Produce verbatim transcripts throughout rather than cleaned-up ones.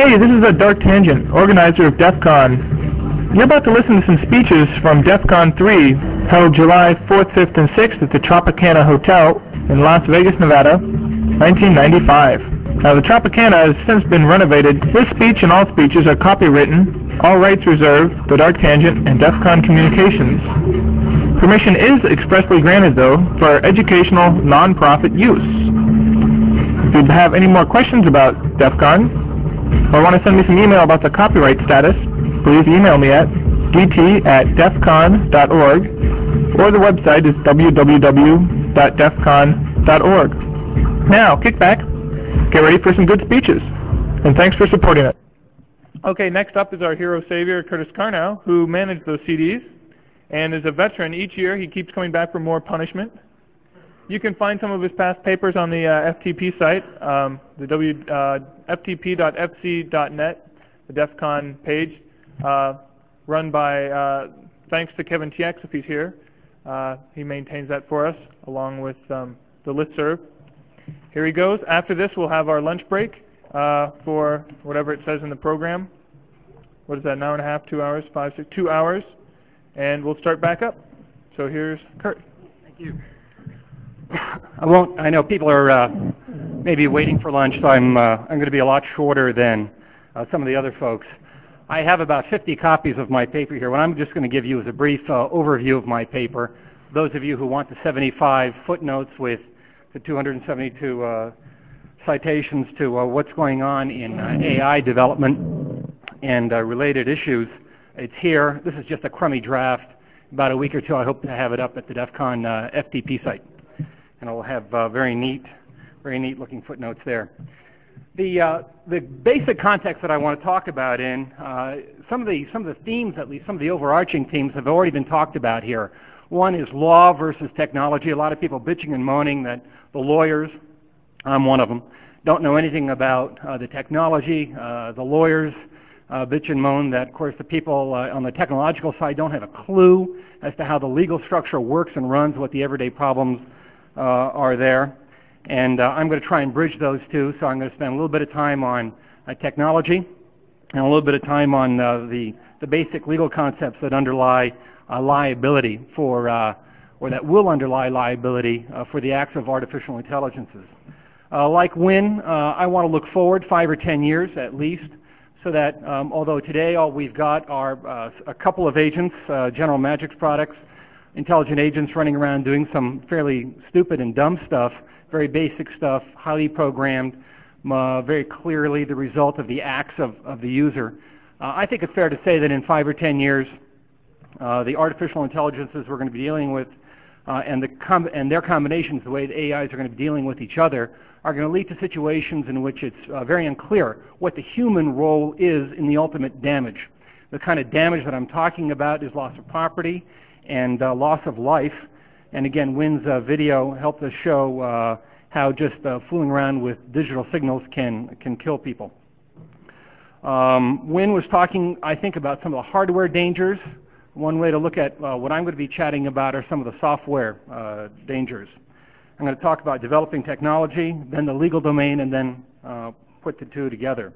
Hey, this is a Dark Tangent, organizer of DEF CON. You're about to listen to some speeches from DEF CON three, held July fourth, fifth, and sixth at the Tropicana Hotel in Las Vegas, Nevada, nineteen ninety-five. Now, the Tropicana has since been renovated. This speech and all speeches are copywritten, all rights reserved, the Dark Tangent and DEF CON Communications. Permission is expressly granted, though, for educational, non-profit use. If you have any more questions about DEF CON, or want to send me some email about the copyright status, please email me at d t at defcon dot org, or the website is w w w dot defcon dot org. Now, kick back, get ready for some good speeches, and thanks for supporting it. Okay, next up is our hero savior, Curtis Carnow, who managed those C Ds, and is a veteran. Each year he keeps coming back for more punishment. You can find some of his past papers on the uh, F T P site, um, the w, uh, f t p dot f c dot net, the DEF CON page, uh, run by, uh, thanks to Kevin T X if he's here. Uh, he maintains that for us, along with um, the listserv. Here he goes. After this, we'll have our lunch break uh, for whatever it says in the program. What is that, an hour and a half, two hours, five, six, two hours, and we'll start back up. So here's Kurt. Thank you. I won't. I know people are uh, maybe waiting for lunch, so I'm uh, I'm going to be a lot shorter than uh, some of the other folks. I have about fifty copies of my paper here. What I'm just going to give you is a brief uh, overview of my paper. Those of you who want the seventy-five footnotes with the two hundred seventy-two uh, citations to uh, what's going on in uh, A I development and uh, related issues, it's here. This is just a crummy draft. About a week or two, I hope to have it up at the DEF CON uh, F T P site. And I'll have uh, very neat, very neat looking footnotes there. The uh, the basic context that I want to talk about in uh, some of the some of the themes, at least some of the overarching themes, have already been talked about here. One is law versus technology. A lot of people bitching and moaning that the lawyers, I'm one of them, don't know anything about uh, the technology. Uh, the lawyers uh, bitch and moan that, of course, the people uh, on the technological side don't have a clue as to how the legal structure works and runs, what the everyday problems Uh, are there, and uh, I'm going to try and bridge those two. So I'm going to spend a little bit of time on uh, technology and a little bit of time on uh, the the basic legal concepts that underlie uh, liability for, uh, or that will underlie liability uh, for the acts of artificial intelligences. Uh, like Win, uh, I want to look forward five or ten years at least, so that um, although today all we've got are uh, a couple of agents, uh, General Magic's products, intelligent agents running around doing some fairly stupid and dumb stuff, very basic stuff, highly programmed, uh, very clearly the result of the acts of, of the user. Uh, I think it's fair to say that in five or ten years, uh, the artificial intelligences we're going to be dealing with uh, and, the com and their combinations, the way the A Is are going to be dealing with each other, are going to lead to situations in which it's uh, very unclear what the human role is in the ultimate damage. The kind of damage that I'm talking about is loss of property and uh, loss of life. And again, Win's uh, video helped us show uh, how just uh, fooling around with digital signals can can kill people. Um, Win was talking, I think, about some of the hardware dangers. One way to look at uh, what I'm going to be chatting about are some of the software uh, dangers. I'm going to talk about developing technology, then the legal domain, and then uh, put the two together.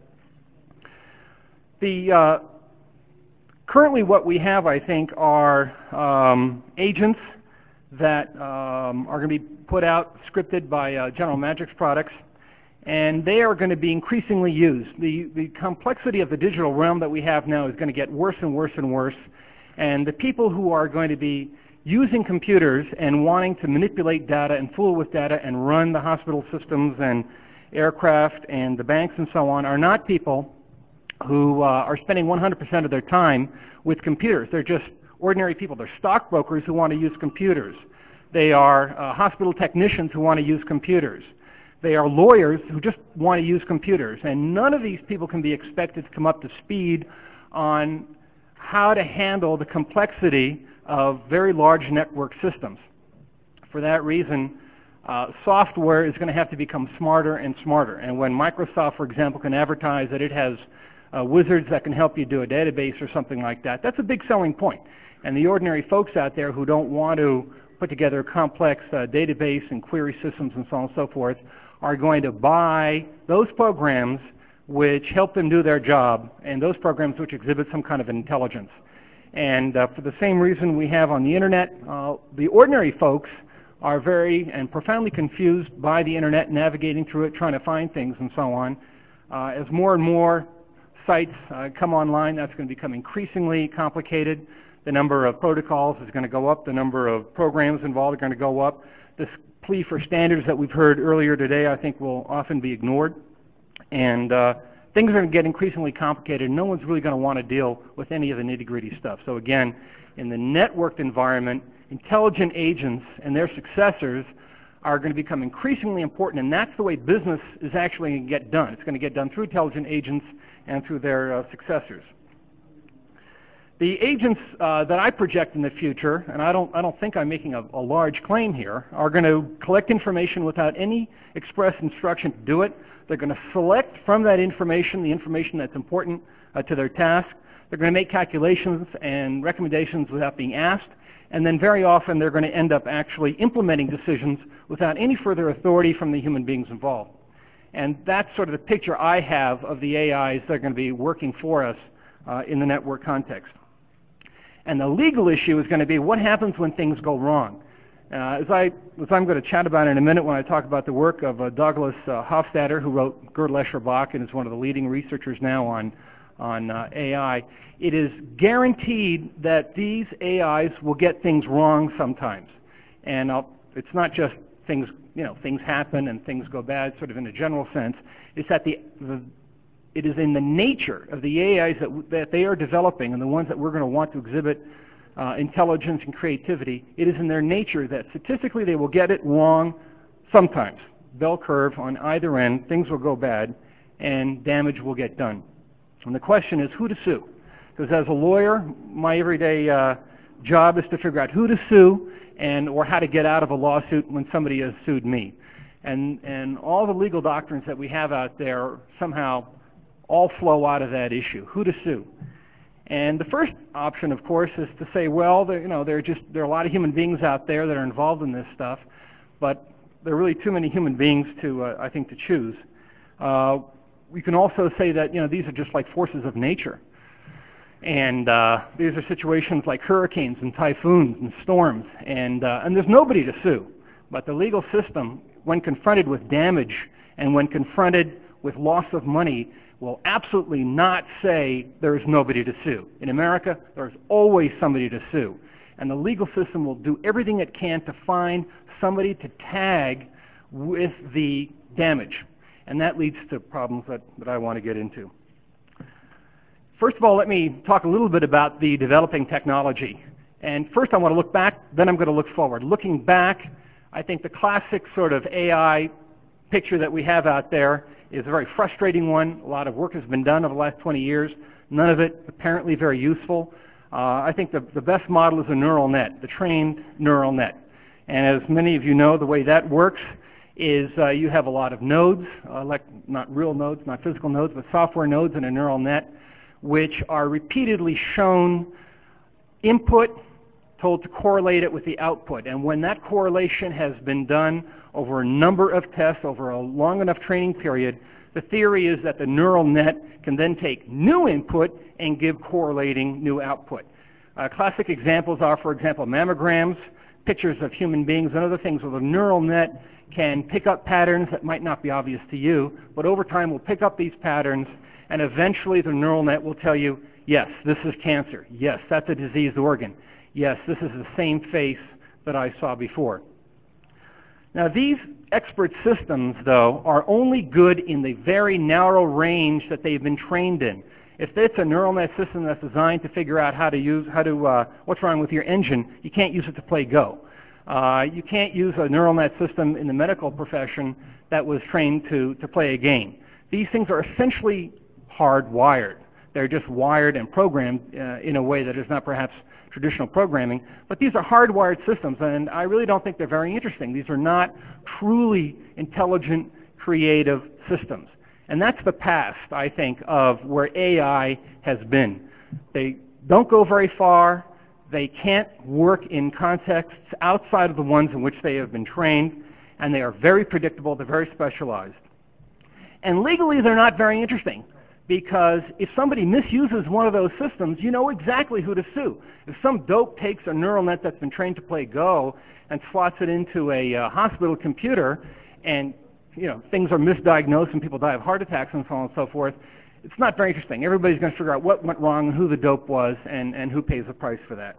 The uh, Currently what we have, I think, are um, agents that um, are going to be put out, scripted by uh, General Magic's products, and they are going to be increasingly used. The, the complexity of the digital realm that we have now is going to get worse and worse and worse, and the people who are going to be using computers and wanting to manipulate data and fool with data and run the hospital systems and aircraft and the banks and so on are not people who uh, are spending one hundred percent of their time with computers. They're just ordinary people. They're stockbrokers who want to use computers. They are uh, hospital technicians who want to use computers. They are lawyers who just want to use computers. And none of these people can be expected to come up to speed on how to handle the complexity of very large network systems. For that reason, uh, software is going to have to become smarter and smarter. And when Microsoft, for example, can advertise that it has Uh, wizards that can help you do a database or something like that, that's a big selling point. And the ordinary folks out there who don't want to put together a complex uh, database and query systems and so on and so forth are going to buy those programs which help them do their job, and those programs which exhibit some kind of intelligence. And uh, for the same reason we have on the internet, uh, the ordinary folks are very and profoundly confused by the internet, navigating through it, trying to find things and so on. Uh, as more and more sites uh, come online, that's going to become increasingly complicated. The number of protocols is going to go up. The number of programs involved are going to go up. This plea for standards that we've heard earlier today, I think, will often be ignored. And uh, things are going to get increasingly complicated. No one's really going to want to deal with any of the nitty-gritty stuff. So again, in the networked environment, intelligent agents and their successors are going to become increasingly important, and that's the way business is actually going to get done. It's going to get done through intelligent agents and through their uh, successors. The agents uh, that I project in the future, and I don't, I don't think I'm making a, a large claim here, are going to collect information without any express instruction to do it. They're going to select from that information the information that's important uh, to their task. They're going to make calculations and recommendations without being asked. And then very often they're going to end up actually implementing decisions without any further authority from the human beings involved. And that's sort of the picture I have of the A Is that are going to be working for us uh, in the network context. And the legal issue is going to be what happens when things go wrong. Uh, as, I, as I'm going to chat about in a minute when I talk about the work of uh, Douglas uh, Hofstadter, who wrote Gödel, Escher, Bach, and is one of the leading researchers now on, on uh, A I, it is guaranteed that these A Is will get things wrong sometimes. And I'll, it's not just things, you know, things happen and things go bad sort of in a general sense. It's that the, the it is in the nature of the A Is that, that they are developing and the ones that we're going to want to exhibit uh, intelligence and creativity. It is in their nature that statistically they will get it wrong sometimes. Bell curve on either end, things will go bad and damage will get done. And the question is who to sue. Because as a lawyer, my everyday uh, job is to figure out who to sue and or how to get out of a lawsuit when somebody has sued me. And, and all the legal doctrines that we have out there somehow all flow out of that issue, who to sue. And the first option, of course, is to say, well, there, you know, there are just there are a lot of human beings out there that are involved in this stuff, but there are really too many human beings to, uh, I think, to choose. Uh, we can also say that, you know, these are just like forces of nature. And uh, these are situations like hurricanes and typhoons and storms, and, uh, and there's nobody to sue. But the legal system, when confronted with damage and when confronted with loss of money, will absolutely not say there is nobody to sue. In America, there's always somebody to sue. And the legal system will do everything it can to find somebody to tag with the damage. And that leads to problems that, that I want to get into. First of all, let me talk a little bit about the developing technology. And first I want to look back, then I'm going to look forward. Looking back, I think the classic sort of A I picture that we have out there is a very frustrating one. A lot of work has been done over the last twenty years. None of it apparently very useful. Uh, I think the, the best model is a neural net, the trained neural net. And as many of you know, the way that works is uh, you have a lot of nodes, uh, like not real nodes, not physical nodes, but software nodes in a neural net, which are repeatedly shown input, told to correlate it with the output. And when that correlation has been done over a number of tests, over a long enough training period, the theory is that the neural net can then take new input and give correlating new output. Uh, classic examples are, for example, mammograms, pictures of human beings, and other things where the neural net can pick up patterns that might not be obvious to you, but over time will pick up these patterns, and eventually the neural net will tell you, yes, this is cancer. Yes, that's a diseased organ. Yes, this is the same face that I saw before. Now, these expert systems, though, are only good in the very narrow range that they've been trained in. If it's a neural net system that's designed to figure out how to use, how to, uh, what's wrong with your engine, you can't use it to play Go. Uh, you can't use a neural net system in the medical profession that was trained to, to play a game. These things are essentially hardwired. They're just wired and programmed uh, in a way that is not perhaps traditional programming, but these are hardwired systems, and I really don't think they're very interesting. These are not truly intelligent, creative systems. And that's the past, I think, of where A I has been. They don't go very far. They can't work in contexts outside of the ones in which they have been trained, and they are very predictable. They're very specialized. And legally, they're not very interesting, because if somebody misuses one of those systems, you know exactly who to sue. If some dope takes a neural net that's been trained to play Go and slots it into a uh, hospital computer, and you know things are misdiagnosed and people die of heart attacks and so on and so forth, it's not very interesting. Everybody's going to figure out what went wrong and who the dope was and, and who pays the price for that.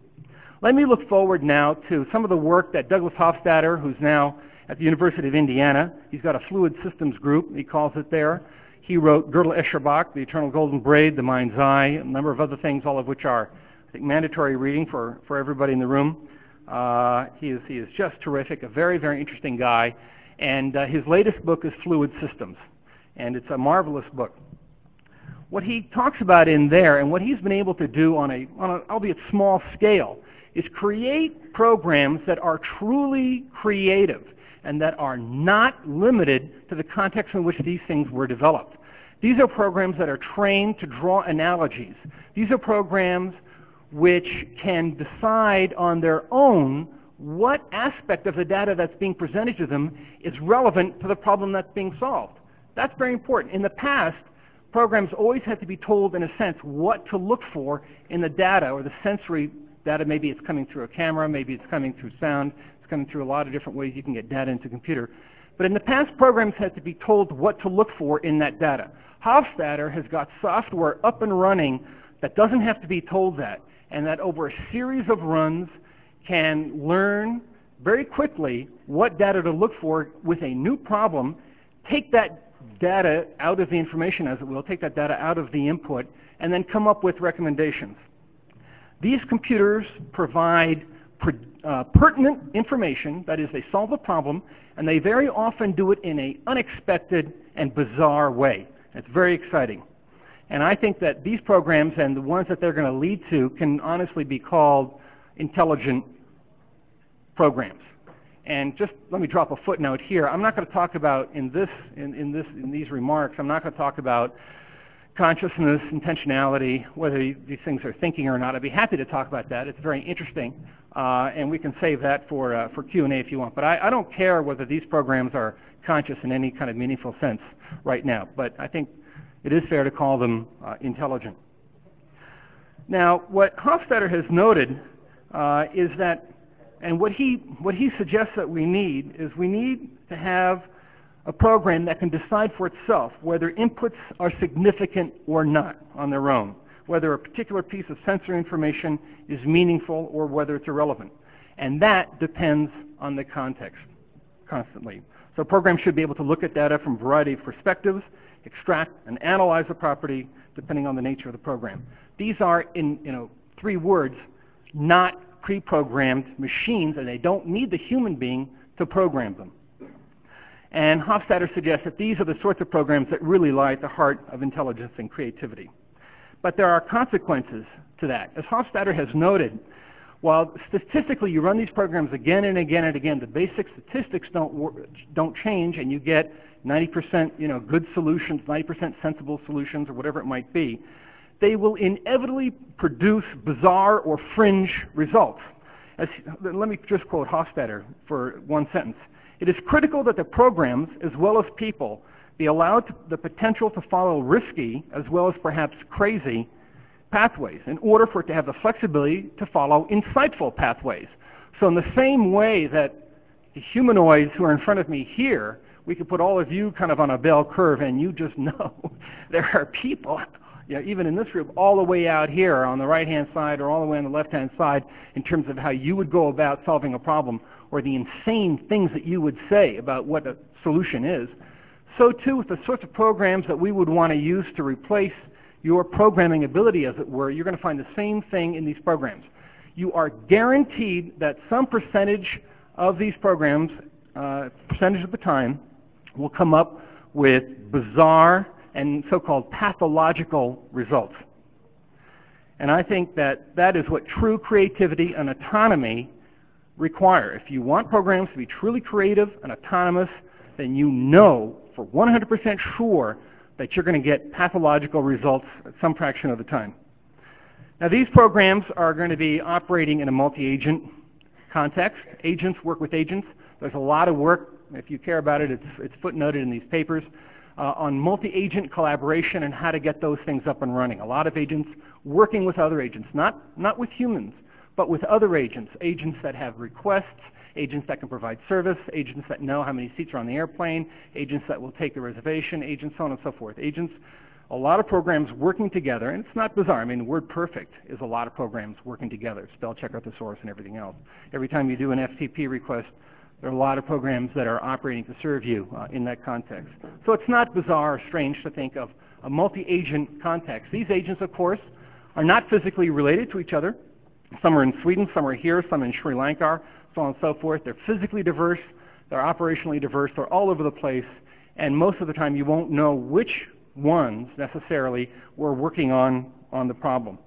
Let me look forward now to some of the work that Douglas Hofstadter, who's now at the University of Indiana, he's got a fluid systems group, he calls it there. He wrote Gödel Escherbach, The Eternal Golden Braid, The Mind's Eye, a number of other things, all of which are, I think, mandatory reading for, for everybody in the room. Uh, he, is, he is just terrific, a very, very interesting guy. And uh, his latest book is Fluid Systems, and it's a marvelous book. What he talks about in there, and what he's been able to do on a, on a albeit small scale, is create programs that are truly creative and that are not limited to the context in which these things were developed. These are programs that are trained to draw analogies. These are programs which can decide on their own what aspect of the data that's being presented to them is relevant to the problem that's being solved. That's very important. In the past, programs always had to be told, in a sense, what to look for in the data or the sensory data. Maybe it's coming through a camera, maybe it's coming through sound, it's coming through a lot of different ways you can get data into a computer. But in the past, programs had to be told what to look for in that data. Hofstadter has got software up and running that doesn't have to be told that, and that over a series of runs can learn very quickly what data to look for with a new problem, take that data out of the information, as it will, take that data out of the input, and then come up with recommendations. These computers provide per, uh, pertinent information, that is, they solve a problem, and they very often do it in an unexpected and bizarre way. It's very exciting. And I think that these programs and the ones that they're going to lead to can honestly be called intelligent programs. And just let me drop a footnote here. I'm not going to talk about in this, in, in this, in these remarks, I'm not going to talk about consciousness, intentionality, whether these things are thinking or not. I'd be happy to talk about that. It's very interesting, uh, and we can save that for uh, for Q and A if you want. But I, I don't care whether these programs are conscious in any kind of meaningful sense right now. But I think it is fair to call them uh, intelligent. Now, what Hofstadter has noted uh, is that, and what he what he suggests that we need is we need to have a program that can decide for itself whether inputs are significant or not on their own, whether a particular piece of sensory information is meaningful or whether it's irrelevant. And that depends on the context constantly. So programs should be able to look at data from a variety of perspectives, extract and analyze the property depending on the nature of the program. These are, in you know, three words, not pre-programmed machines, and they don't need the human being to program them. And Hofstadter suggests that these are the sorts of programs that really lie at the heart of intelligence and creativity. But there are consequences to that. As Hofstadter has noted, while statistically you run these programs again and again and again, the basic statistics don't, don't change, and you get ninety percent you know, good solutions, ninety percent sensible solutions, or whatever it might be, they will inevitably produce bizarre or fringe results. As, let me just quote Hofstadter for one sentence. It is critical that the programs, as well as people, be allowed to, the potential to follow risky, as well as perhaps crazy, pathways in order for it to have the flexibility to follow insightful pathways. So in the same way that the humanoids who are in front of me here, we could put all of you kind of on a bell curve, and you just know there are people, you know, even in this group, all the way out here on the right-hand side or all the way on the left-hand side in terms of how you would go about solving a problem, or the insane things that you would say about what a solution is. So too with the sorts of programs that we would want to use to replace your programming ability, as it were, you're going to find the same thing in these programs. You are guaranteed that some percentage of these programs, uh, percentage of the time, will come up with bizarre and so-called pathological results. And I think that that is what true creativity and autonomy require. If you want programs to be truly creative and autonomous, then you know for one hundred percent sure that you're going to get pathological results at some fraction of the time. Now, these programs are going to be operating in a multi-agent context. Agents work with agents. There's a lot of work. If you care about it, it's, it's footnoted in these papers uh, on multi-agent collaboration and how to get those things up and running. A lot of agents working with other agents, not, not with humans, but with other agents, agents that have requests, agents that can provide service, agents that know how many seats are on the airplane, agents that will take the reservation, agents so on and so forth. Agents, a lot of programs working together, and it's not bizarre. I mean, WordPerfect is a lot of programs working together, spell checker thesaurus and everything else. Every time you do an F T P request, there are a lot of programs that are operating to serve you uh, in that context. So it's not bizarre or strange to think of a multi-agent context. These agents, of course, are not physically related to each other. Some are in Sweden, some are here, some in Sri Lanka, so on and so forth. They're physically diverse, they're operationally diverse, they're all over the place, and most of the time you won't know which ones necessarily were working on, on the problem.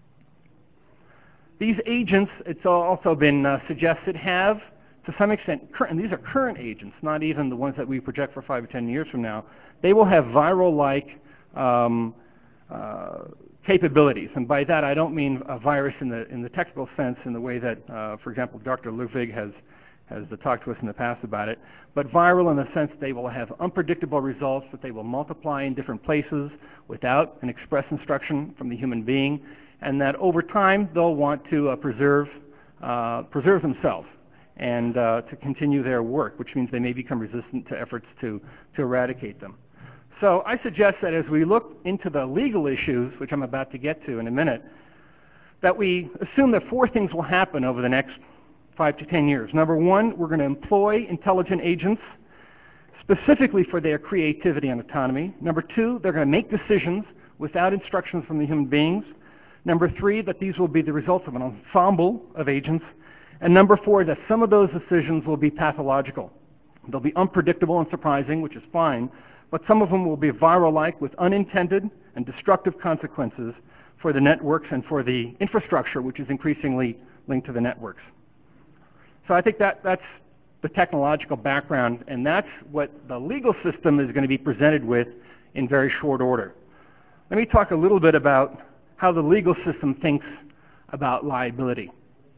These agents, it's also been uh, suggested, have, to some extent, current, and these are current agents, not even the ones that we project for five or ten years from now, they will have viral-like um, uh, capabilities. And by that I don't mean a virus in the, in the technical sense in the way that, uh, for example, Doctor Ludwig has, has talked to us in the past about it, but viral in the sense that they will have unpredictable results, that they will multiply in different places without an express instruction from the human being, and that over time they'll want to uh, preserve, uh, preserve themselves and uh, to continue their work, which means they may become resistant to efforts to, to eradicate them. So I suggest that as we look into the legal issues, which I'm about to get to in a minute, that we assume that four things will happen over the next five to ten years. Number one, we're going to employ intelligent agents specifically for their creativity and autonomy. Number two, they're going to make decisions without instructions from the human beings. Number three, that these will be the results of an ensemble of agents. And number four, that some of those decisions will be pathological. They'll be unpredictable and surprising, which is fine, but some of them will be viral-like with unintended and destructive consequences for the networks and for the infrastructure, which is increasingly linked to the networks. So I think that that's the technological background, and that's what the legal system is going to be presented with in very short order. Let me talk a little bit about how the legal system thinks about liability.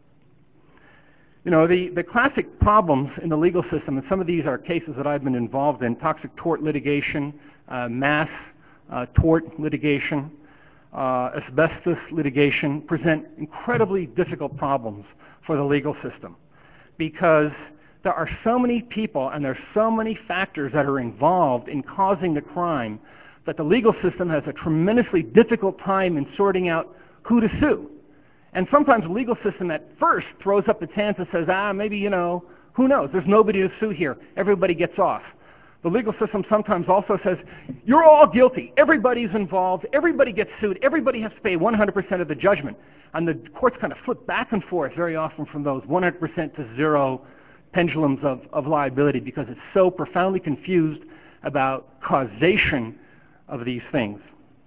You know, the, the classic problems in the legal system, and some of these are cases that I've been involved in, toxic tort litigation, uh, mass uh, tort litigation, uh, asbestos litigation, present incredibly difficult problems for the legal system because there are so many people and there are so many factors that are involved in causing the crime that the legal system has a tremendously difficult time in sorting out who to sue. And sometimes the legal system at first throws up its hands and says, ah, maybe, you know, who knows? There's nobody to sue here. Everybody gets off. The legal system sometimes also says, you're all guilty. Everybody's involved. Everybody gets sued. Everybody has to pay one hundred percent of the judgment. And the courts kind of flip back and forth very often from those one hundred percent to zero pendulums of, of liability because it's so profoundly confused about causation of these things.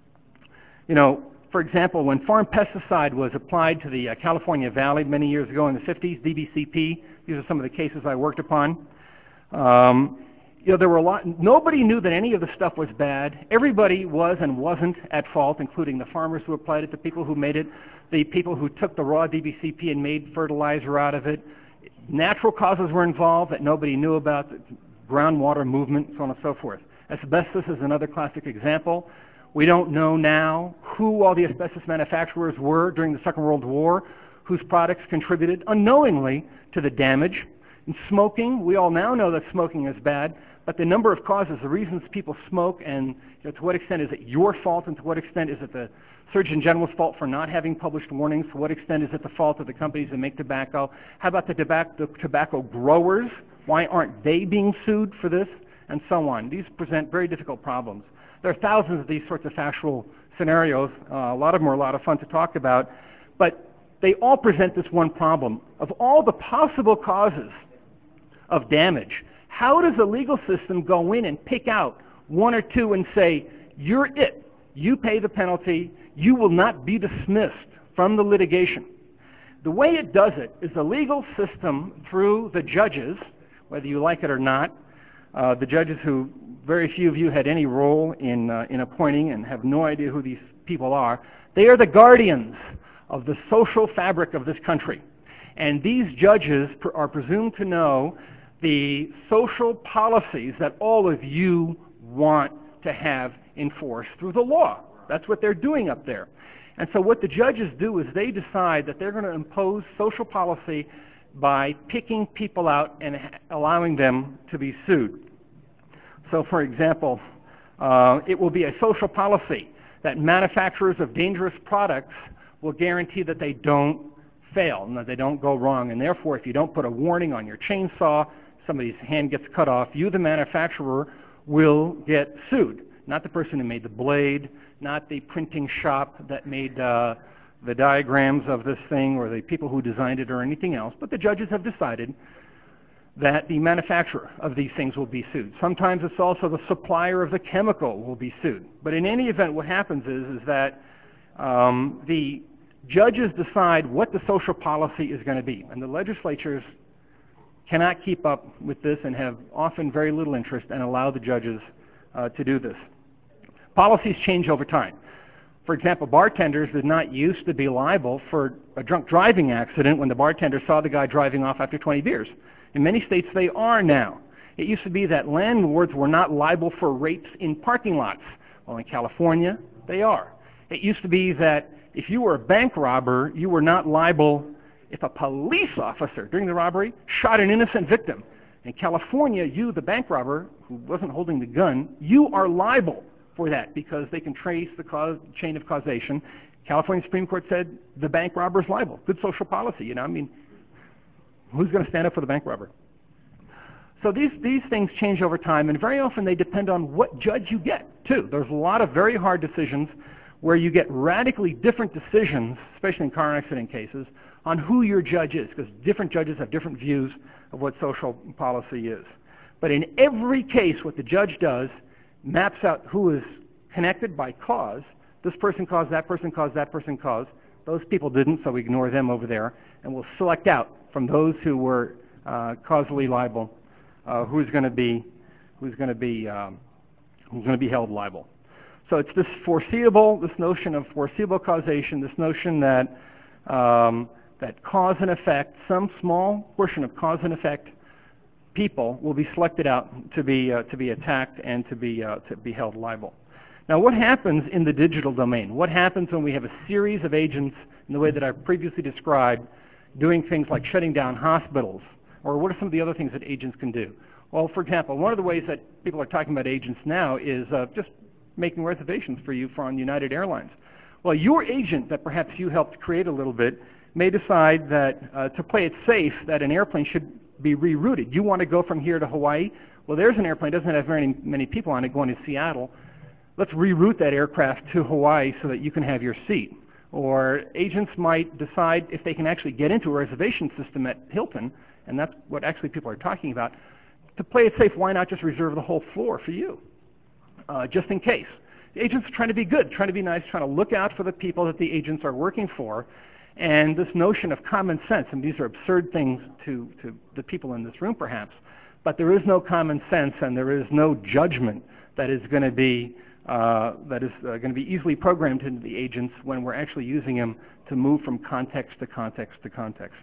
You know, for example, when foreign pesticide was applied to the uh, California Valley many years ago in the fifties, D B C P, these are some of the cases I worked upon. Um, you know, there were a lot, nobody knew that any of the stuff was bad. Everybody was and wasn't at fault, including the farmers who applied it, the people who made it, the people who took the raw D B C P and made fertilizer out of it. Natural causes were involved that nobody knew about, groundwater movement, so on and so forth. Asbestos is another classic example. We don't know now who all the asbestos manufacturers were during the Second World War, whose products contributed unknowingly to the damage. In smoking, we all now know that smoking is bad, but the number of causes, the reasons people smoke, and you know, to what extent is it your fault, and to what extent is it the Surgeon General's fault for not having published warnings, to what extent is it the fault of the companies that make tobacco, how about the tobacco, the tobacco growers, why aren't they being sued for this, and so on. These present very difficult problems. There are thousands of these sorts of factual scenarios. Uh, a lot of them are a lot of fun to talk about, but they all present this one problem. Of all the possible causes of damage, how does the legal system go in and pick out one or two and say, you're it, you pay the penalty, you will not be dismissed from the litigation? The way it does it is the legal system through the judges, whether you like it or not, uh, the judges who very few of you had any role in, uh, in appointing and have no idea who these people are. They are the guardians of the social fabric of this country. And these judges pr- are presumed to know the social policies that all of you want to have enforced through the law. That's what they're doing up there. And so what the judges do is they decide that they're going to impose social policy by picking people out and allowing them to be sued. So for example, uh, it will be a social policy that manufacturers of dangerous products will guarantee that they don't fail and that they don't go wrong. And therefore, if you don't put a warning on your chainsaw, somebody's hand gets cut off, you, the manufacturer, will get sued. Not the person who made the blade, not the printing shop that made uh, the diagrams of this thing, or the people who designed it, or anything else, but the judges have decided that the manufacturer of these things will be sued. Sometimes it's also the supplier of the chemical will be sued. But in any event, what happens is, is that um, the judges decide what the social policy is going to be, and the legislatures cannot keep up with this and have often very little interest and allow the judges uh, to do this. Policies change over time. For example, bartenders did not used to be liable for a drunk driving accident when the bartender saw the guy driving off after twenty beers. In many states, they are now. It used to be that landlords were not liable for rapes in parking lots. Well, in California, they are. It used to be that if you were a bank robber, you were not liable if a police officer during the robbery shot an innocent victim. In California, you, the bank robber, who wasn't holding the gun, you are liable for that because they can trace the cause, chain of causation. California Supreme Court said the bank robber is liable. Good social policy, you know. I mean, who's going to stand up for the bank robber? So these, these things change over time, and very often they depend on what judge you get, too. There's a lot of very hard decisions where you get radically different decisions, especially in car accident cases, on who your judge is, because different judges have different views of what social policy is. But in every case, what the judge does maps out who is connected by cause. This person caused, that person caused, that person caused. Those people didn't, so we ignore them over there, and we'll select out from those who were uh, causally liable uh, who's going to be who's going to be um, who's going to be held liable. So it's this foreseeable, this notion of foreseeable causation, this notion that um, that cause and effect, some small portion of cause and effect people will be selected out to be uh, to be attacked and to be uh, to be held liable. Now, what happens in the digital domain? What happens when we have a series of agents in the way that I've previously described, doing things like shutting down hospitals? Or what are some of the other things that agents can do? Well, for example, one of the ways that people are talking about agents now is uh, just making reservations for you for on United Airlines. Well, your agent that perhaps you helped create a little bit may decide that uh, to play it safe, that an airplane should be rerouted. You want to go from here to Hawaii? Well, there's an airplane, doesn't have very many people on it going to Seattle. Let's reroute that aircraft to Hawaii so that you can have your seat. Or agents might decide if they can actually get into a reservation system at Hilton, and that's what actually people are talking about, to play it safe, why not just reserve the whole floor for you, uh, just in case. The agents are trying to be good, trying to be nice, trying to look out for the people that the agents are working for. And this notion of common sense, and these are absurd things to, to the people in this room perhaps, but there is no common sense and there is no judgment that is going to be uh, that is uh, going to be easily programmed into the agents when we're actually using them to move from context to context to context.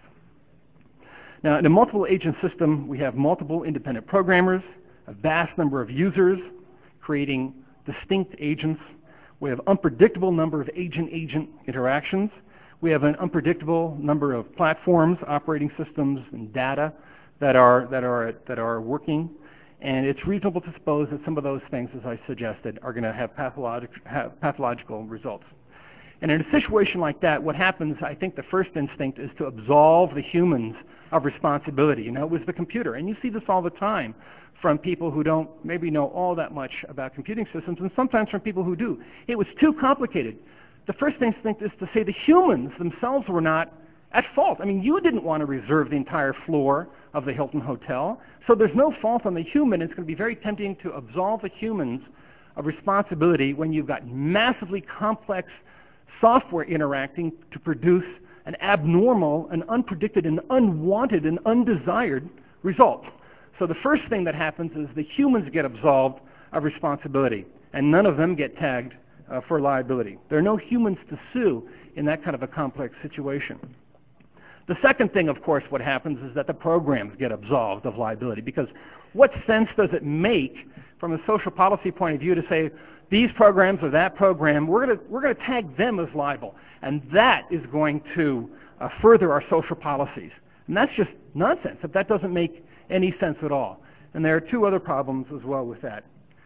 Now, in a multiple agent system, we have multiple independent programmers, a vast number of users creating distinct agents. We have unpredictable number of agent-agent interactions. We have an unpredictable number of platforms, operating systems, and data that are, that are, that are working. And it's reasonable to suppose that some of those things, as I suggested, are going to have, pathologic, have pathological results. And in a situation like that, what happens, I think the first instinct is to absolve the humans of responsibility. You know, it was the computer. And you see this all the time from people who don't maybe know all that much about computing systems, and sometimes from people who do. It was too complicated. The first instinct is to say the humans themselves were not at fault. I mean, you didn't want to reserve the entire floor of the Hilton Hotel, so there's no fault on the human. It's going to be very tempting to absolve the humans of responsibility when you've got massively complex software interacting to produce an abnormal, an unpredicted, and unwanted, and undesired result. So the first thing that happens is the humans get absolved of responsibility, and none of them get tagged uh, for liability. There are no humans to sue in that kind of a complex situation. The second thing, of course, what happens is that the programs get absolved of liability, because what sense does it make from a social policy point of view to say these programs or that program, we're going to we're going to tag them as liable, and that is going to uh, further our social policies. And that's just nonsense. If that doesn't make any sense at all. And there are two other problems as well with that.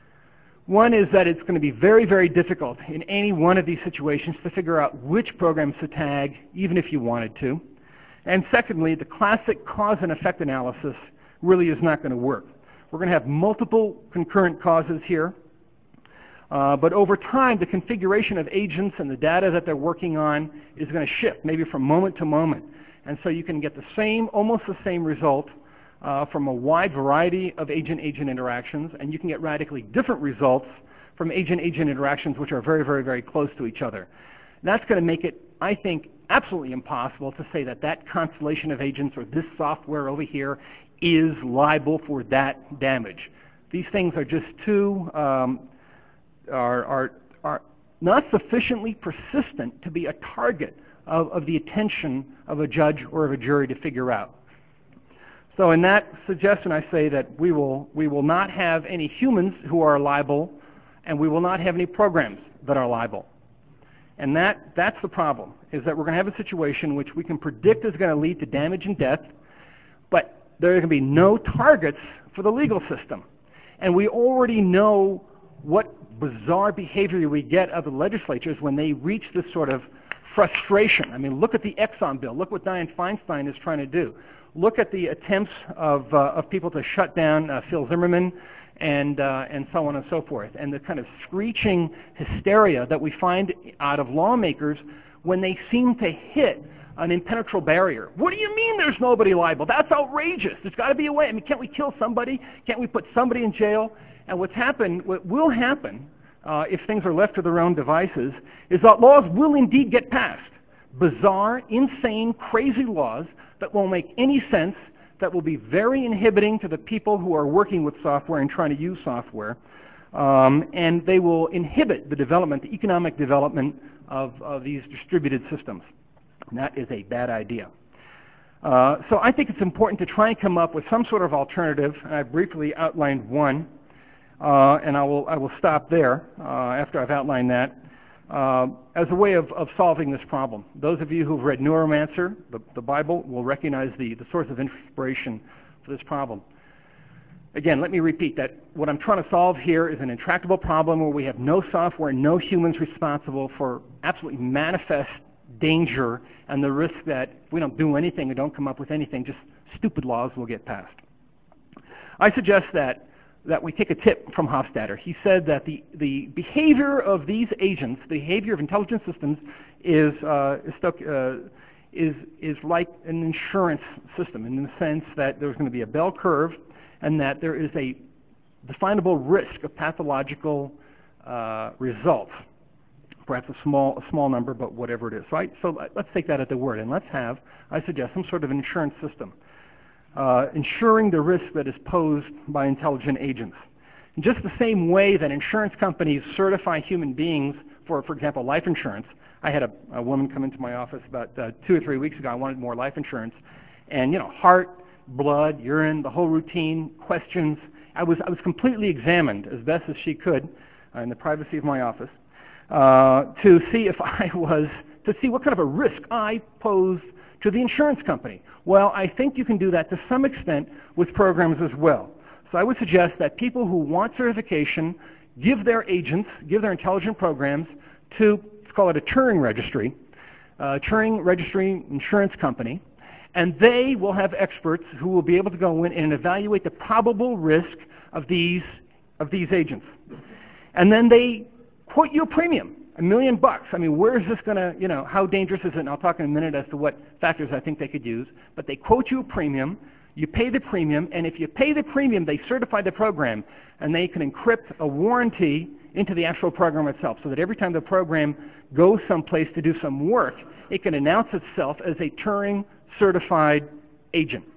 One is that it's going to be very, very difficult in any one of these situations to figure out which programs to tag, even if you wanted to. And secondly, the classic cause and effect analysis really is not going to work. We're going to have multiple concurrent causes here, uh, but over time, the configuration of agents and the data that they're working on is going to shift, maybe from moment to moment. And so you can get the same, almost the same result uh, from a wide variety of agent-agent interactions, and you can get radically different results from agent-agent interactions which are very, very, very close to each other. And that's going to make it, I think, absolutely impossible to say that that constellation of agents or this software over here is liable for that damage. These things are just too, um, are, are, are not sufficiently persistent to be a target of, of the attention of a judge or of a jury to figure out. So in that suggestion, I say that we will, we will not have any humans who are liable, and we will not have any programs that are liable. And that, that's the problem, is that we're going to have a situation which we can predict is going to lead to damage and death, but there are going to be no targets for the legal system. And we already know what bizarre behavior we get of the legislatures when they reach this sort of frustration. I mean, look at the Exxon bill. Look what Dianne Feinstein is trying to do. Look at the attempts of, uh, of people to shut down uh, Phil Zimmerman, and uh, and so on and so forth, and the kind of screeching hysteria that we find out of lawmakers when they seem to hit an impenetrable barrier. What do you mean there's nobody liable? That's outrageous. There's got to be a way. I mean, can't we kill somebody? Can't we put somebody in jail? And what's happened, what will happen, uh, if things are left to their own devices, is that laws will indeed get passed. Bizarre, insane, crazy laws that won't make any sense, that will be very inhibiting to the people who are working with software and trying to use software, um, and they will inhibit the development, the economic development of, of these distributed systems. And that is a bad idea. Uh, so I think it's important to try and come up with some sort of alternative. I briefly outlined one, uh, and I will, I will stop there uh, after I've outlined that. Uh, as a way of, of solving this problem. Those of you who've read Neuromancer, the, the Bible, will recognize the, the source of inspiration for this problem. Again, let me repeat that what I'm trying to solve here is an intractable problem where we have no software, no humans responsible for absolutely manifest danger and the risk that if we don't do anything or don't come up with anything, just stupid laws will get passed. I suggest that that we take a tip from Hofstadter. He said that the, the behavior of these agents, the behavior of intelligent systems, is, uh, is, stuck, uh, is, is like an insurance system in the sense that there's going to be a bell curve and that there is a definable risk of pathological uh, results. Perhaps a small, a small number, but whatever it is. So, I, so let's take that at the word, and let's have, I suggest, some sort of an insurance system. Uh, ensuring the risk that is posed by intelligent agents. In just the same way that insurance companies certify human beings for, for example, life insurance. I had a, a woman come into my office about uh, two or three weeks ago. I wanted more life insurance. And, you know, heart, blood, urine, the whole routine, questions. I was, I was completely examined as best as she could uh, in the privacy of my office uh, to see if I was, to see what kind of a risk I posed to the insurance company. Well, I think you can do that to some extent with programs as well. So I would suggest that people who want certification give their agents, give their intelligent programs to, let's call it a Turing registry, uh, Turing registry insurance company, and they will have experts who will be able to go in and evaluate the probable risk of these, of these agents. And then they quote you a premium. A million bucks. I mean, where is this going to, you know, how dangerous is it? And I'll talk in a minute as to what factors I think they could use. But they quote you a premium, you pay the premium, and if you pay the premium, they certify the program, and they can encrypt a warranty into the actual program itself, so that every time the program goes someplace to do some work, it can announce itself as a Turing-certified agent.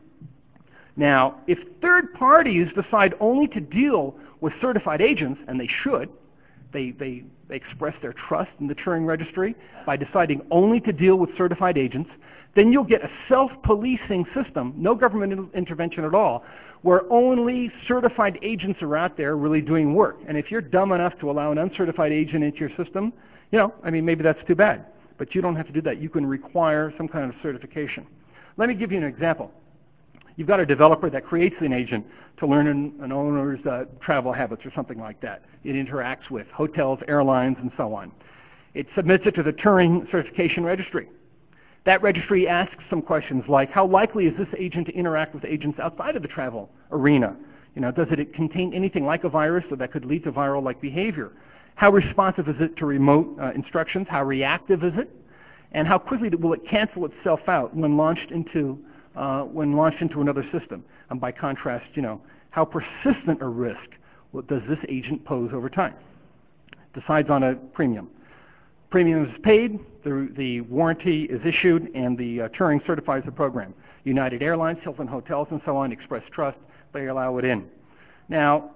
Now, if third parties decide only to deal with certified agents, and they should, they, they, they express their trust in the Turing Registry by deciding only to deal with certified agents, then you'll get a self-policing system, no government in intervention at all, where only certified agents are out there really doing work. And if you're dumb enough to allow an uncertified agent into your system, you know, I mean, maybe that's too bad. But you don't have to do that. You can require some kind of certification. Let me give you an example. You've got a developer that creates an agent to learn an, an owner's uh, travel habits or something like that. It interacts with hotels, airlines, and so on. It submits it to the Turing Certification Registry. That registry asks some questions like, how likely is this agent to interact with agents outside of the travel arena? You know, does it contain anything like a virus so that could lead to viral-like behavior? How responsive is it to remote uh, instructions? How reactive is it? And how quickly will it cancel itself out when launched into uh, when launched into another system? And by contrast, you know, how persistent a risk does this agent pose over time? Decides on a premium. Premium is paid, the, the warranty is issued, and the uh, Turing certifies the program. United Airlines, Hilton Hotels, and so on express trust. They allow it in. Now,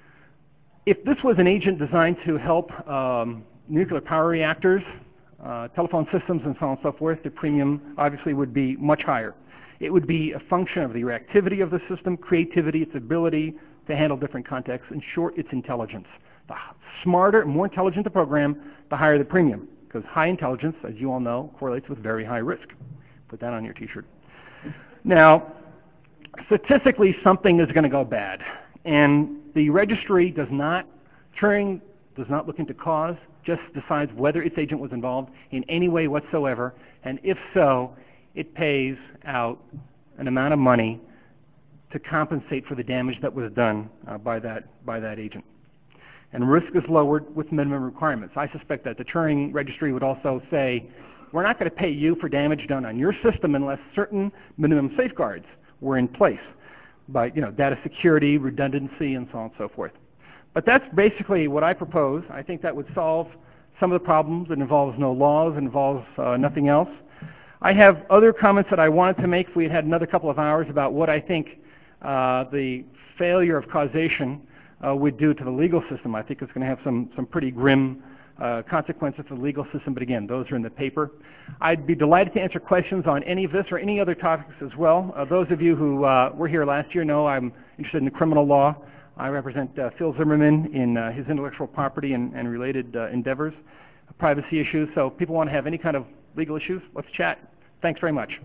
if this was an agent designed to help um, nuclear power reactors, uh, telephone systems, and so on and so forth, the premium obviously would be much higher. It would be a function of the reactivity of the system, creativity, its ability to handle different contexts, in short, its intelligence. The smarter, more intelligent the program, the higher the premium, because high intelligence, as you all know, correlates with very high risk. Put that on your t-shirt. Now, statistically, something is going to go bad, and the registry does not, Turing does not look into cause, just decides whether its agent was involved in any way whatsoever, and if so, it pays out an amount of money to compensate for the damage that was done uh, by that by that agent. And risk is lowered with minimum requirements. I suspect that the Turing Registry would also say, we're not going to pay you for damage done on your system unless certain minimum safeguards were in place, by you know, data security, redundancy, and so on and so forth. But that's basically what I propose. I think that would solve some of the problems. It involves no laws, it involves uh, nothing else. I have other comments that I wanted to make if we had had another couple of hours about what I think uh, the failure of causation uh, would do to the legal system. I think it's going to have some, some pretty grim uh, consequences to the legal system, but again, those are in the paper. I'd be delighted to answer questions on any of this or any other topics as well. Uh, those of you who uh, were here last year know I'm interested in criminal law. I represent uh, Phil Zimmerman in uh, his intellectual property and, and related uh, endeavors, uh, privacy issues. So if people want to have any kind of legal issues, let's chat. Thanks very much.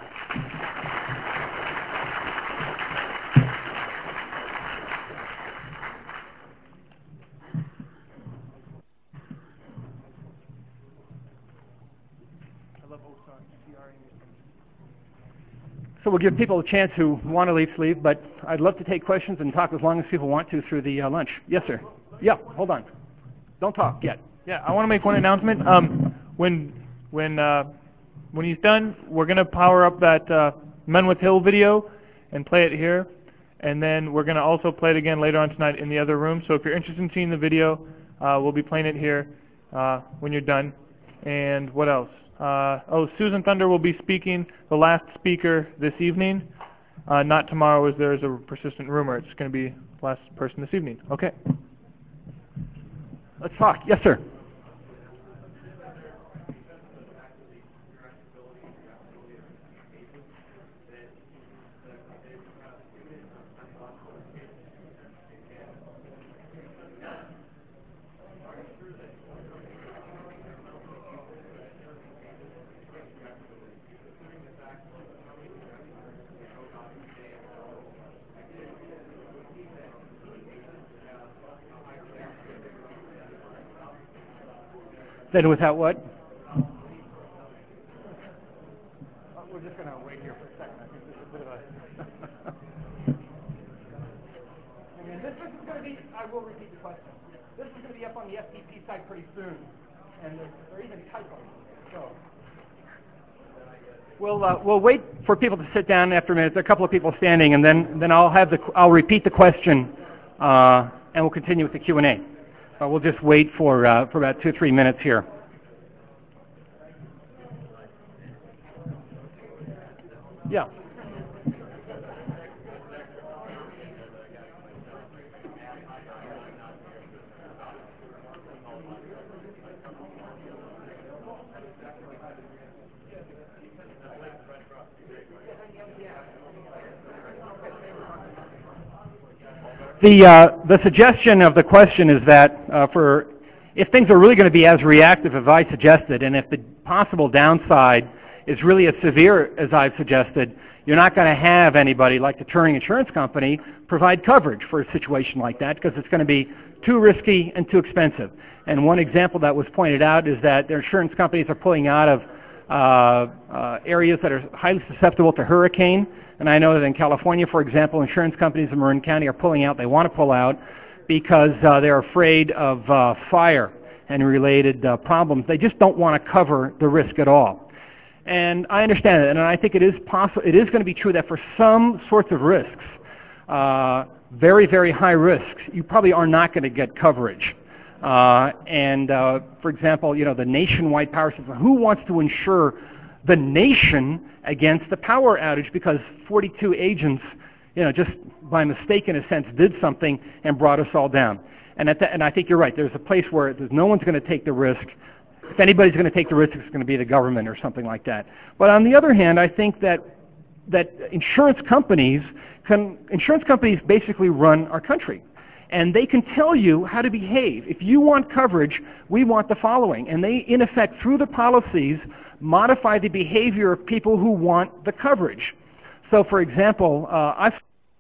So we'll give people a chance who want to leave to leave, but I'd love to take questions and talk as long as people want to through the uh, lunch. Yes, sir. Yeah, hold on. Don't talk yet. Yeah, I want to make one announcement. Um, when when uh, when he's done, we're going to power up that uh, Menwith Hill video and play it here, and then we're going to also play it again later on tonight in the other room. So if you're interested in seeing the video, uh, we'll be playing it here uh, when you're done. And what else? Uh, oh, Susan Thunder will be speaking, the last speaker this evening. Uh, not tomorrow, as there is a persistent rumor. It's going to be the last person this evening. Okay. Let's talk. Yes, sir. Then without what? Oh, we're just going to wait here for a second. I think this is a bit of a... I mean, this, this is going to be, I will repeat the question. This is going to be up on the F T P site pretty soon. And there, there are even typos. So we'll, uh, we'll wait for people to sit down after a minute. There are a couple of people standing, and then, then I'll, have the, I'll repeat the question, uh, and we'll continue with the Q and A. Uh, we'll just wait for, uh, for about two or three minutes here. Yeah. The, uh, the suggestion of the question is that uh, for if things are really going to be as reactive as I suggested, and if the possible downside is really as severe as I've suggested, you're not going to have anybody like the Turing Insurance Company provide coverage for a situation like that because it's going to be too risky and too expensive. And one example that was pointed out is that their insurance companies are pulling out of uh, uh, areas that are highly susceptible to hurricane. And I know that in California, for example, insurance companies in Marin County are pulling out. They want to pull out because uh, they're afraid of uh, fire and related uh, problems. They just don't want to cover the risk at all. And I understand it, and I think it is possible. It is going to be true that for some sorts of risks, uh, very, very high risks, you probably are not going to get coverage. Uh, and uh, for example, you know, the nationwide power system. Who wants to insure the nation against the power outage because forty-two agents, you know, just by mistake in a sense, did something and brought us all down? And at the, and I think you're right. There's a place where there's no one's going to take the risk. If anybody's going to take the risk, it's going to be the government or something like that. But on the other hand, I think that that insurance companies can insurance companies basically run our country. And they can tell you how to behave. If you want coverage, we want the following. And they, in effect, through the policies, modify the behavior of people who want the coverage. So, for example, uh, I've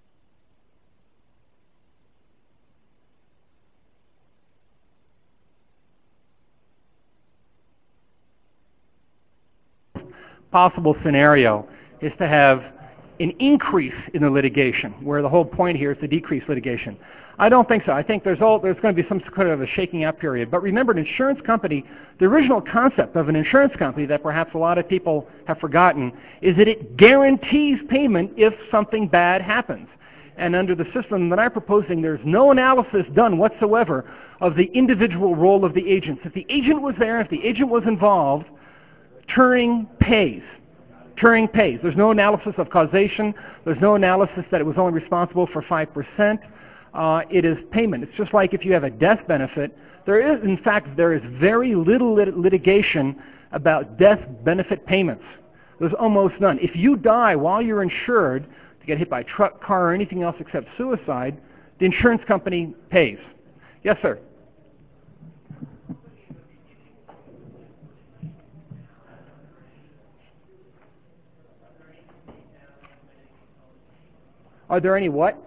possible scenario is to have an increase in the litigation, where the whole point here is to decrease litigation. I don't think so. I think there's, all, there's going to be some kind of a shaking out period. But remember, an insurance company, the original concept of an insurance company that perhaps a lot of people have forgotten is that it guarantees payment if something bad happens. And under the system that I'm proposing, there's no analysis done whatsoever of the individual role of the agents. If the agent was there, if the agent was involved, Turing pays. Turing pays. There's no analysis of causation. There's no analysis that it was only responsible for five percent. Uh, it is payment. It's just like if you have a death benefit. There is, in fact, there is very little lit litigation about death benefit payments. There's almost none. If you die while you're insured to get hit by a truck, car, or anything else except suicide, the insurance company pays. Yes, sir. Are there any what?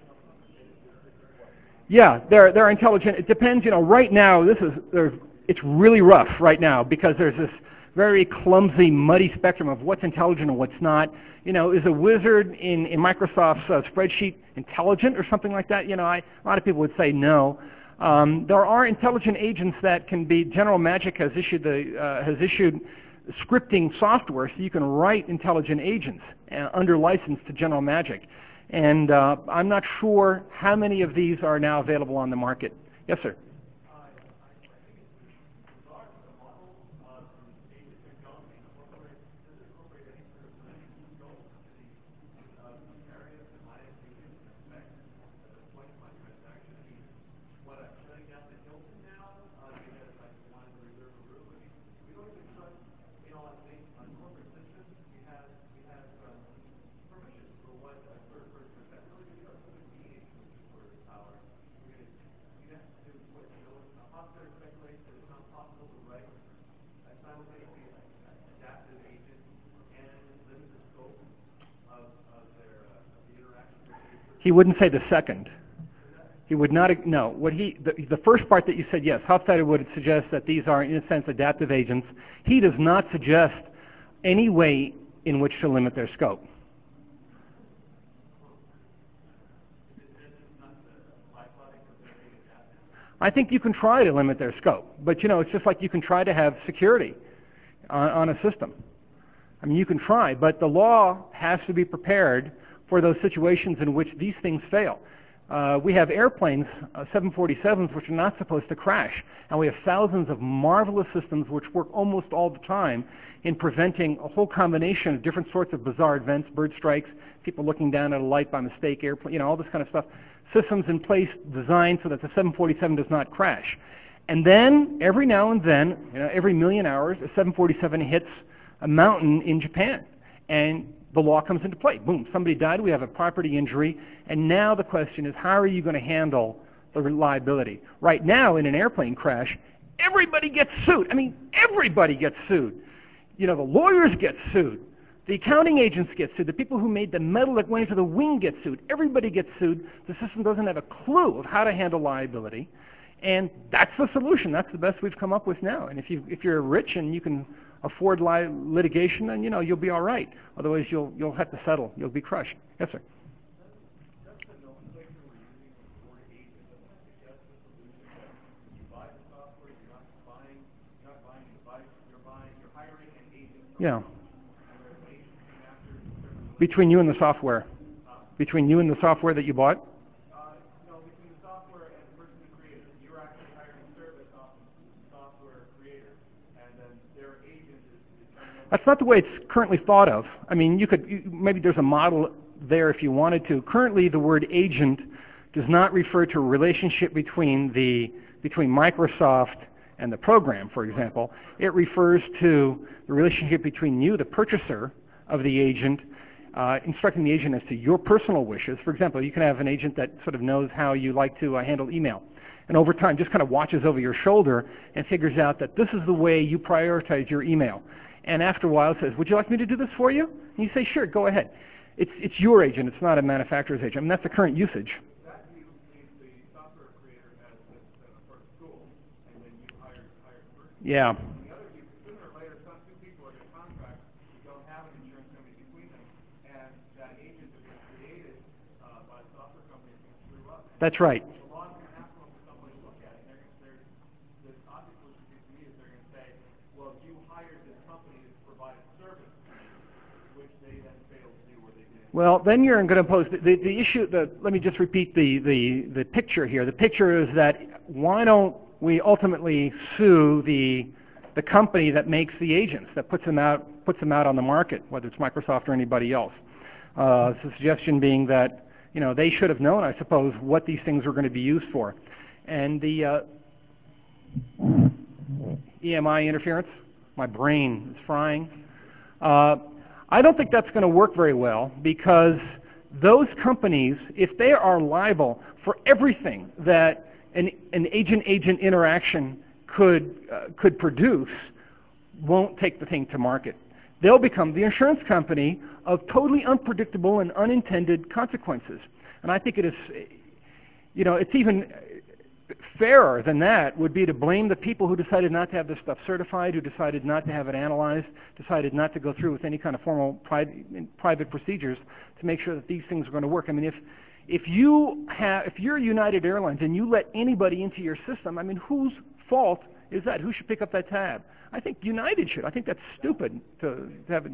Yeah, they're they're intelligent. It depends. You know, right now this is it's really rough right now because there's this very clumsy, muddy spectrum of what's intelligent and what's not. You know, is a wizard in in Microsoft's uh, spreadsheet intelligent or something like that? You know, I, a lot of people would say no. Um, there are intelligent agents that can be. General Magic has issued the uh, has issued scripting software so you can write intelligent agents uh, under license to General Magic. And uh, I'm not sure how many of these are now available on the market. Yes, sir. He wouldn't say the second. He would not, no. What he, the, the first part that you said, yes, Hofstadter would suggest that these are, in a sense, adaptive agents. He does not suggest any way in which to limit their scope. I think you can try to limit their scope, but you know, it's just like you can try to have security on, on a system. I mean, you can try, but the law has to be prepared for those situations in which these things fail. Uh, we have airplanes, uh, seven forty-sevens, which are not supposed to crash, and we have thousands of marvelous systems which work almost all the time in preventing a whole combination of different sorts of bizarre events, bird strikes, people looking down at a light by mistake, airplane, you know, all this kind of stuff. Systems in place designed so that the seven forty-seven does not crash. And then, every now and then, you know, every million hours, a seven forty-seven hits a mountain in Japan. And the law comes into play. Boom, somebody died, we have a property injury, and now the question is, how are you going to handle the liability? Right now, in an airplane crash, everybody gets sued. I mean, everybody gets sued. You know, the lawyers get sued. The accounting agents get sued. The people who made the metal that went into the wing get sued. Everybody gets sued. The system doesn't have a clue of how to handle liability. And that's the solution. That's the best we've come up with now. And if you if you're rich and you can afford li litigation, then you know you'll be all right. Otherwise, you'll you'll have to settle. You'll be crushed. Yes, sir. Yeah. Between you and the software. Between you and the software that you bought. That's not the way it's currently thought of. I mean, you could, you, maybe there's a model there if you wanted to. Currently, the word agent does not refer to a relationship between the, between Microsoft and the program, for example. It refers to the relationship between you, the purchaser of the agent, uh, instructing the agent as to your personal wishes. For example, you can have an agent that sort of knows how you like to uh, handle email. And over time, just kind of watches over your shoulder and figures out that this is the way you prioritize your email. And after a while it says, would you like me to do this for you? And you say, sure, go ahead. It's, it's your agent, it's not a manufacturer's agent. I mean, that's the current usage. That means the software creator has this sort of school, and then you hire, hire the person. Yeah. And the other people, sooner or later, some two people are going to contract who don't have an insurance company between them, and that agent that was created uh, by the software company is going to screw up. That's right. The law is going to have to for somebody to look at it, and they're, they're, the obvious solution to me is they're going to say, well, you hired this company to provide service, which they then failed to do, or they didn't. Well, then you're going to pose the, the, the issue. The, let me just repeat the, the, the picture here. The picture is that why don't we ultimately sue the the company that makes the agents, that puts them out puts them out on the market, whether it's Microsoft or anybody else? Uh, the suggestion being that you know they should have known, I suppose, what these things were going to be used for, and the uh, E M I interference. My brain is frying. Uh, I don't think that's going to work very well, because those companies, if they are liable for everything that an, an agent-agent interaction could, uh, could produce, won't take the thing to market. They'll become the insurance company of totally unpredictable and unintended consequences. And I think it is, you know, it's even fairer than that would be to blame the people who decided not to have this stuff certified, who decided not to have it analyzed, decided not to go through with any kind of formal private, private procedures to make sure that these things are going to work. I mean, if if you have, if you're United Airlines and you let anybody into your system, I mean, whose fault is that? Who should pick up that tab? I think United should. I think that's stupid to, to have it.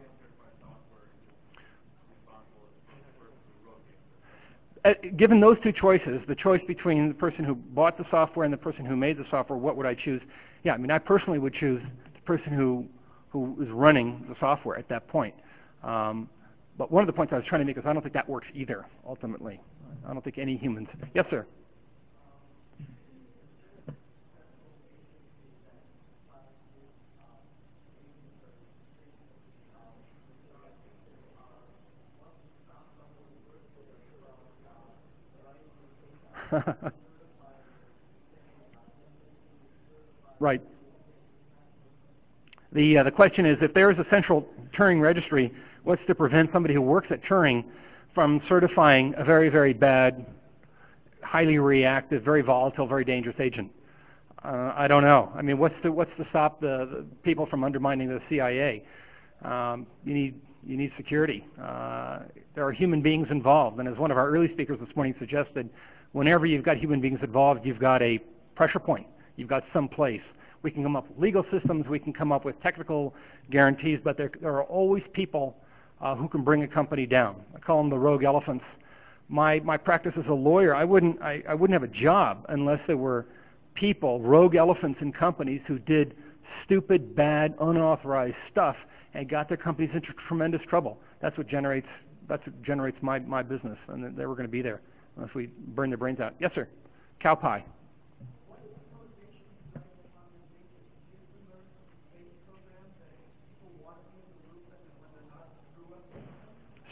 Uh, given those two choices, the choice between the person who bought the software and the person who made the software, what would I choose? Yeah, I mean, I personally would choose the person who who is running the software at that point. Um, but one of the points I was trying to make is I don't think that works either, ultimately. I don't think any humans... Yes, sir? Right. The, uh, the question is, if there is a central Turing registry, what's to prevent somebody who works at Turing from certifying a very, very bad, highly reactive, very volatile, very dangerous agent? Uh, I don't know. I mean, what's to, what's to stop the, the people from undermining the C I A? Um, you need you need security. Uh, there are human beings involved, and as one of our early speakers this morning suggested, whenever you've got human beings involved, you've got a pressure point. You've got some place. We can come up with legal systems, we can come up with technical guarantees, but there, there are always people uh, who can bring a company down. I call them the rogue elephants. My my practice as a lawyer, I wouldn't I, I wouldn't have a job unless there were people, rogue elephants in companies who did stupid, bad, unauthorized stuff and got their companies into tremendous trouble. That's what generates that's what generates my, my business, and they were going to be there unless we burn their brains out. Yes, sir. Cow pie.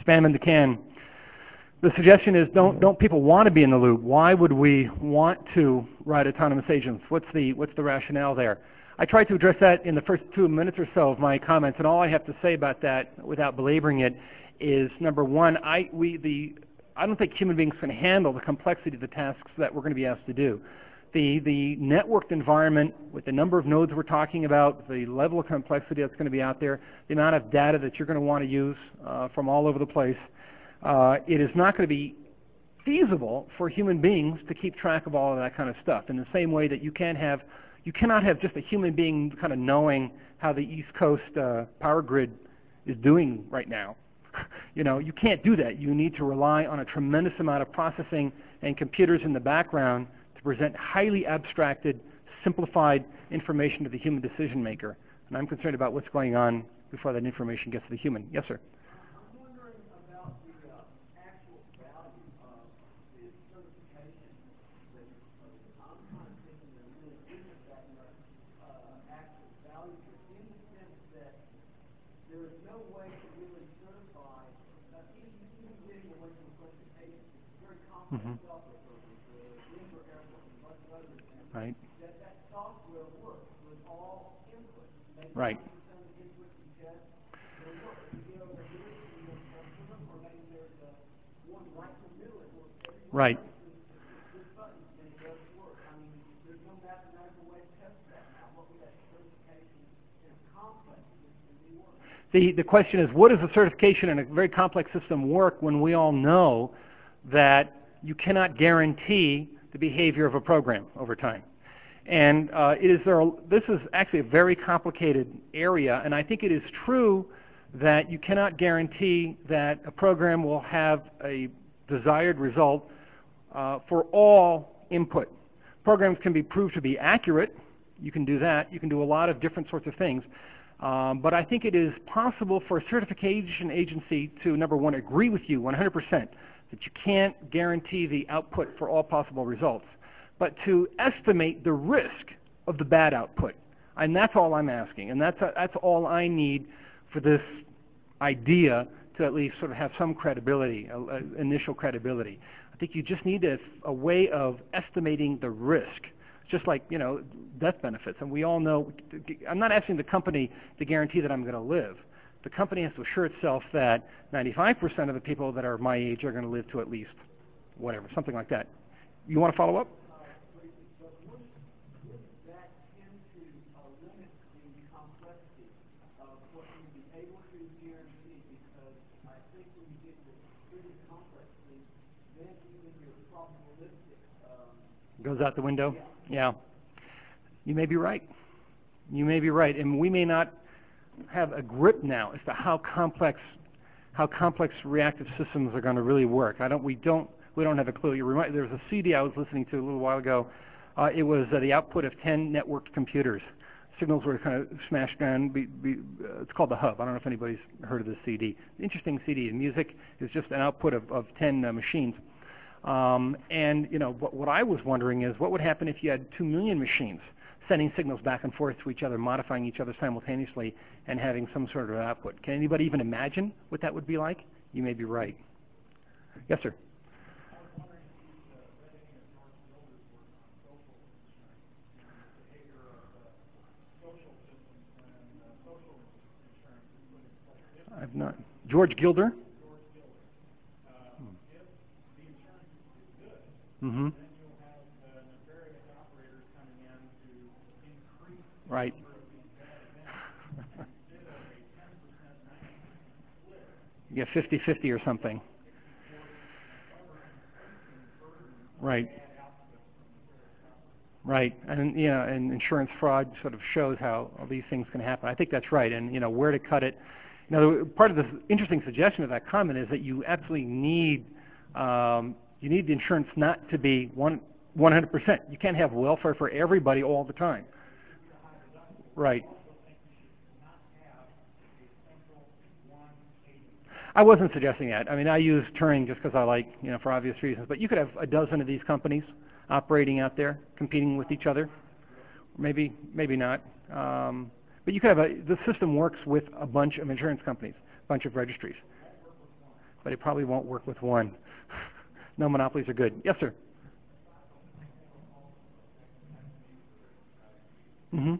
spam in the can. The suggestion is don't don't people want to be in the loop? Why would we want to write autonomous agents? What's the what's the rationale there? I tried to address that in the first two minutes or so of my comments, and all I have to say about that, without belaboring it, is number one, I we the I don't think human beings can handle the complexity of the tasks that we're going to be asked to do. The the networked environment with the number of nodes we're talking about, the level of complexity that's going to be out there, the amount of data that you're going to want to use uh, from all over the place. Uh, it is not going to be feasible for human beings to keep track of all of that kind of stuff. In the same way that you can't have, you cannot have just a human being kind of knowing how the East Coast uh, power grid is doing right now. You know, you can't do that. You need to rely on a tremendous amount of processing and computers in the background to present highly abstracted, simplified information to the human decision maker. And I'm concerned about what's going on before that information gets to the human. Yes, sir. Mm-hmm. Right. Right. Right. The, the question is, what does the certification in a very complex system work when we all know that you cannot guarantee the behavior of a program over time? And uh, it is there, this is actually a very complicated area, and I think it is true that you cannot guarantee that a program will have a desired result uh, for all input. Programs can be proved to be accurate. You can do that. You can do a lot of different sorts of things. Um, but I think it is possible for a certification agency to, number one, agree with you one hundred percent that you can't guarantee the output for all possible results, but to estimate the risk of the bad output. And that's all I'm asking. And that's, a, that's all I need for this idea to at least sort of have some credibility, uh, uh, initial credibility. I think you just need a, a way of estimating the risk, just like, you know, death benefits. And we all know, I'm not asking the company to guarantee that I'm going to live. The company has to assure itself that ninety-five percent of the people that are my age are going to live to at least whatever, something like that. You want to follow up? Goes out the window? Yeah. You may be right. You may be right. And we may not have a grip now as to how complex how complex reactive systems are going to really work. I don't we don't we don't have a clue. You remind, there was a C D I was listening to a little while ago. Uh, it was uh, the output of ten networked computers. Signals were kind of smashed down. Be, be, uh, it's called the Hub. I don't know if anybody's heard of this C D. Interesting C D. Music is just an output of, of ten uh, machines. Um, and you know what, what I was wondering is what would happen if you had two million machines sending signals back and forth to each other, modifying each other simultaneously, and having some sort of output. Can anybody even imagine what that would be like? You may be right. Yes, sir. I've not. George Gilder? Mm-hmm. Right. You get fifty fifty or something. Right. Right. And you know, and insurance fraud sort of shows how all these things can happen. I think that's right. And you know, where to cut it. You know, part of the interesting suggestion of that comment is that you absolutely need um, you need the insurance not to be one one hundred percent. You can't have welfare for everybody all the time. Right. I wasn't suggesting that. I mean, I use Turing just because I like, you know, for obvious reasons. But you could have a dozen of these companies operating out there, competing with each other. Maybe, maybe not. Um, but you could have a, the system works with a bunch of insurance companies, a bunch of registries. but it probably won't work with one. No monopolies are good. Yes, sir. Mm-hmm.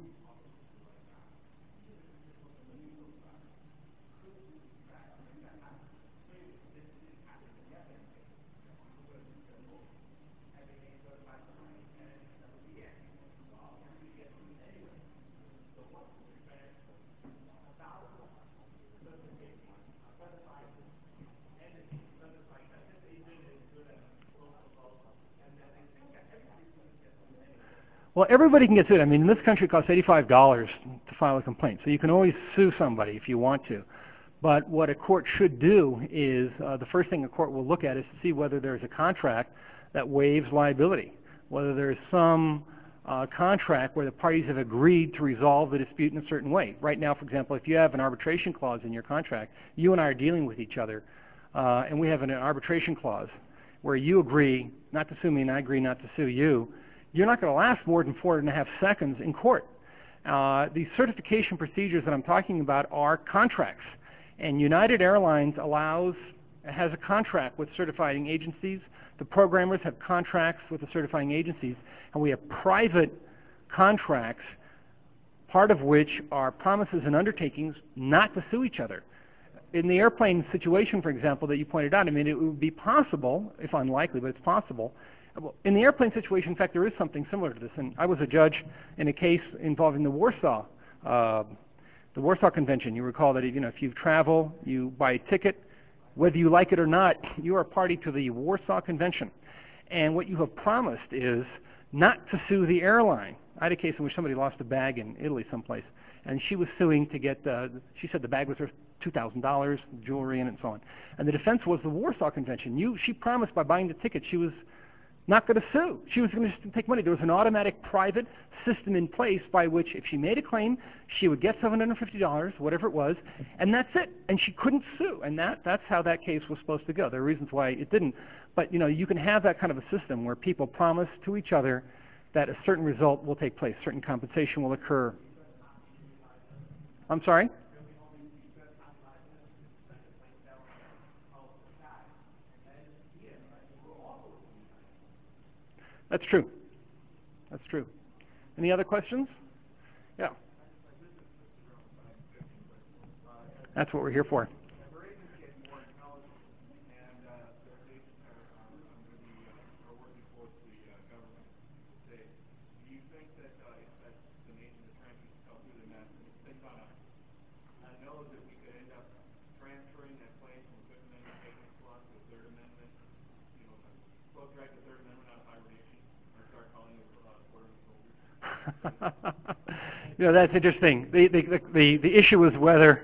Well, everybody can get sued. I mean, in this country, it costs eighty-five dollars to file a complaint. So you can always sue somebody if you want to. But what a court should do is, uh, the first thing a court will look at is to see whether there's a contract that waives liability, whether there's some uh, contract where the parties have agreed to resolve the dispute in a certain way. Right now, for example, if you have an arbitration clause in your contract, you and I are dealing with each other, uh, and we have an, an arbitration clause where you agree not to sue me and I agree not to sue you, you're not going to last more than four and a half seconds in court. Uh, these certification procedures that I'm talking about are contracts. And United Airlines allows, has a contract with certifying agencies. The programmers have contracts with the certifying agencies. And we have private contracts, part of which are promises and undertakings not to sue each other. In the airplane situation, for example, that you pointed out, I mean, it would be possible, if unlikely, but it's possible. In the airplane situation, in fact, there is something similar to this. And I was a judge in a case involving the Warsaw, uh, the Warsaw Convention. You recall that, you know, if you travel, you buy a ticket, whether you like it or not, you are a party to the Warsaw Convention. And what you have promised is not to sue the airline. I had a case in which somebody lost a bag in Italy someplace, and she was suing to get, uh, she said the bag was worth two thousand dollars, jewelry in it, and so on. And the defense was the Warsaw Convention. You, she promised by buying the ticket she was not going to sue. She was going to take money. There was an automatic private system in place by which if she made a claim, she would get seven hundred fifty dollars, whatever it was, and that's it. And she couldn't sue. And that, that's how that case was supposed to go. There are reasons why it didn't. But, you know, you can have that kind of a system where people promise to each other that a certain result will take place, certain compensation will occur. I'm sorry? That's true. That's true. Any other questions? Yeah. That's what we're here for. You know, that's interesting. The the the, the issue is whether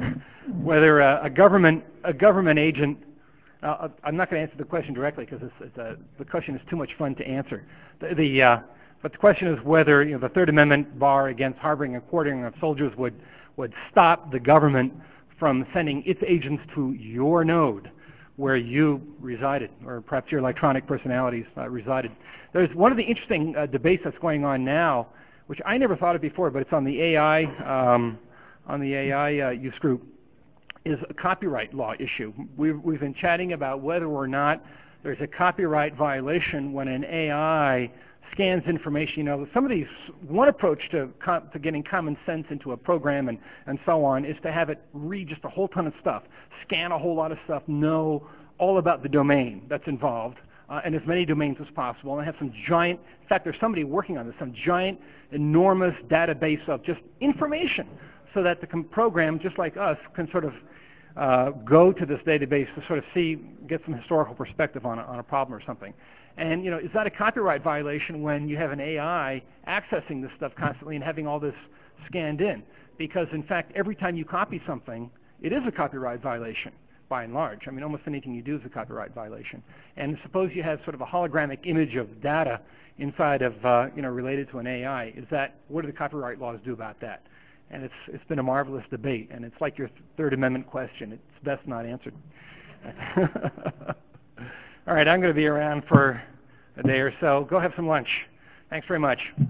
whether uh, a government a government agent. Uh, I'm not going to answer the question directly because it's, it's a, the question is too much fun to answer. The, the uh, but the question is whether, you know, the Third Amendment bar against harboring and quartering of soldiers would would stop the government from sending its agents to your node where you resided, or perhaps your electronic personalities uh, resided. There's one of the interesting uh, debates that's going on now, which I never thought of before, but it's on the A I um, on the A I uh, use group, is a copyright law issue. We've, we've been chatting about whether or not there's a copyright violation when an A I scans information. You know, some of these, one approach to, com, to getting common sense into a program and, and so on is to have it read just a whole ton of stuff, scan a whole lot of stuff, know all about the domain that's involved, uh, and as many domains as possible, and have some giant, in fact, there's somebody working on this, some giant, enormous database of just information so that the program, just like us, can sort of uh, go to this database to sort of see, get some historical perspective on a, on a problem or something. And, you know, is that a copyright violation when you have an A I accessing this stuff constantly and having all this scanned in? Because, in fact, every time you copy something, it is a copyright violation, by and large. I mean, almost anything you do is a copyright violation. And suppose you have sort of a holographic image of data inside of, uh, you know, related to an A I. Is that, what do the copyright laws do about that? And it's, it's been a marvelous debate, and it's like your Third Amendment question. It's best not answered. All right, I'm going to be around for a day or so. Go have some lunch. Thanks very much.